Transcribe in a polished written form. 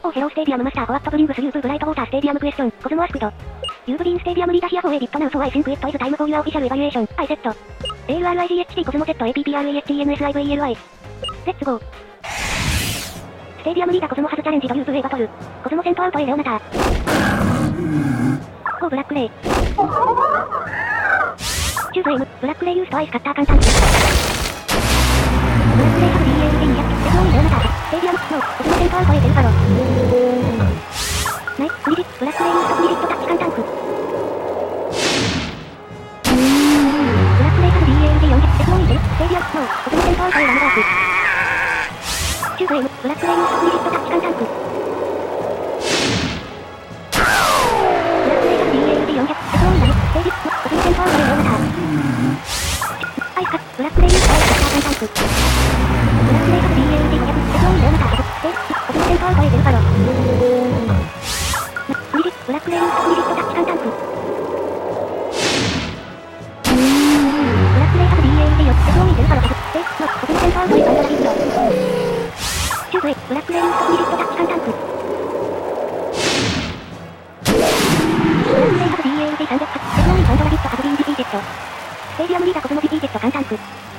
オーヘローステーディアムマスターホワットブリングスユーブブライトウォーターステーディアムクエスチョン、コズモアスクド。ユーブリンステーディアムリーダヒアフォーエディットナウソワイシンクイットイズタイムフォーユアオフィシャルエバリュエーション、IZ。AURIGHT コズモ ZAPPRESTNSIVELY。レッツゴー。ステーディアムリーダコズモハズチャレンジドユーブウェイバトル。コズモセントアウトエレオナター。オーブラックレイ。チューズエム、ブラックレイユースとアイスカッター簡単。ブラックレイハブ DALD200、セトオイレオナター。ステーディアム、ノー、コズモセントアウトエテルファロ。ナイス、フリジット、ブラックレイユースとフリジットタッチ簡単区。ブラックレイハブ DALD400、セトオイレ、ステーディアム、ノー、コズモセントアウトエラムダーク。チューズエム、ブラックレイユースとフリジットタッチ簡単区。ブラックレイハブ DALD400、セトオイレ、ステーディアム、コズモセントアウトエラムダーク。アイスカッ、ブラックレイユースとアイスカッター簡単区。ブラックレイハブ DALD500、セトオイレオナター、ステーディアム、コズモセントアウトエテルファロ。フリジット、ブラックレイユースとフリジットタッチ簡単区。ブラックレイハブ DALD400、セトオイレルファロ、ステーディアム、コズモセントアウトエラムダーク。チューズエ、ブラックレイユースとフリジットタッチ簡単区。ブラックレイハブ DALD300、セトオイバンドラビットハブリンディピージェット。ステーディアムリーダコズモディピージェット簡単区。